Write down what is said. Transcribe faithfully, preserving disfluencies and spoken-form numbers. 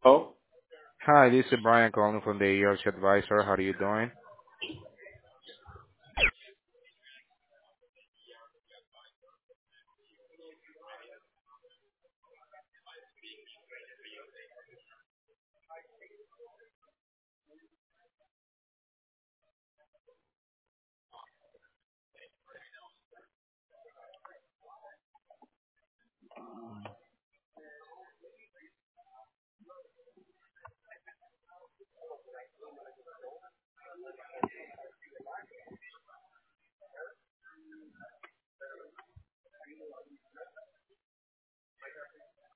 Oh, Hi, this is Brian calling from the E R C Advisor. How are you doing?